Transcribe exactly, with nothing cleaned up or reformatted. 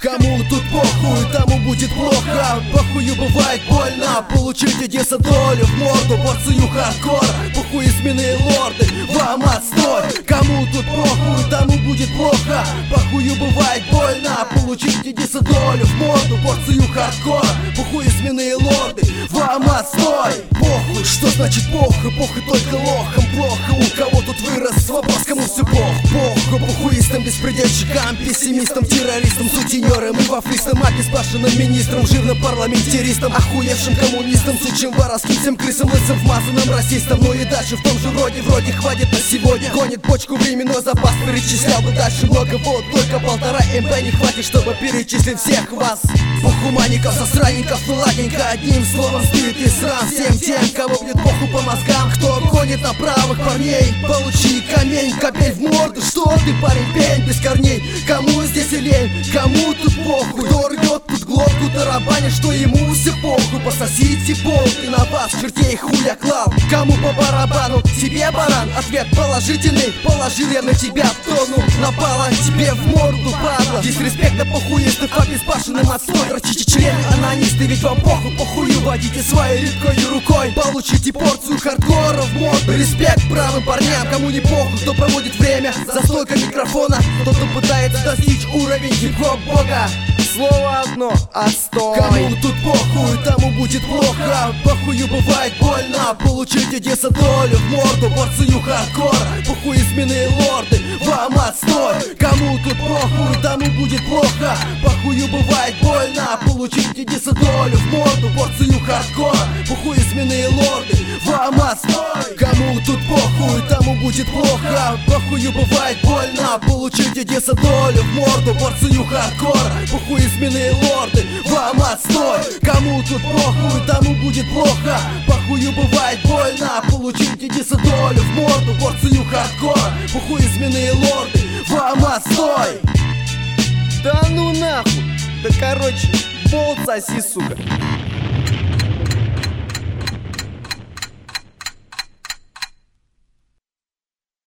Кому тут похуй, тому будет плохо. Похую бывает больно. Получите десять долю в морду, порцию хардкора. Похуй изменные лорды, вам отстой. Кому тут похуй, тому будет плохо. Похую бывает больно. Получите десять долю в морду, порцию хардкора. Похуй изменные лорды, вам отстой. Похуй, что значит похуй? Похуй только лохам плохо. У кого тут вырос вопрос, кому все пох. Похуй похуистам, беспредельщикам, пессимистам, террористам, сутенерам и вафлистам, обеспашенным министрам, жирным парламентаристам, охуевшим коммунистам, сучим воровским, всем крысам, лысым, вмазанным расистам. Ну и дальше в том же роде, вроде хватит на сегодня. Гонит почку временной запас, перечислял бы дальше много. Вот только полтора МБ не хватит, чтобы перечислить всех вас. Похуманников, засранников, ну ладненько, одним словом стыд и срам всем тем, кого бьет похуй по мозгам. Кто гонит на правых парней, получи камень, капель в морду. Что ты, парень, пень без корней? Кому здесь и лень, кому тут похуй? Кто рвет тут глотку, тарабанит, что ему все похуй. Пососите пол, и на вас чертей хуя клал. Кому по барабану, тебе баран? Ответ положительный, положил я на тебя в тону. Напала тебе в морду, падла. Дисреспект на похуистов, обеспашенным отстой. Дрочите члены, анонисты, ведь вам похуй, похую. Водите своей редкой рукой, получите порцию хардкора в морду. Респект правым парням, кому не похуй, кто проводит время за стойкой микрофона. Кто-то пытается достичь уровень хип-хоп бога. Слово одно, отстой. Кому тут похуй, тому будет плохо. Похую бывает больно. Получите десять долю в морду, порцию хардкора. Похуй изменные лорды, вам отстой. Кому тут похуй, тому будет плохо. Похую бывает больно. Получите десять долю в морду, порцию хардкора. Похуй изменные лорды, вам отстой. Кому тут похуй, тому будет плохо. Похую бывает больно. Получите десять долю в морду, порцию хардкора. Похуй изменные лорды, вам отстой. Кому тут похуй, тому будет плохо. Похую бывает больно. Получите десять долю в морду, порцию хардкора. Похуй изменные лорды, вам отстой. Да ну нахуй. Да короче, болт соси, сука.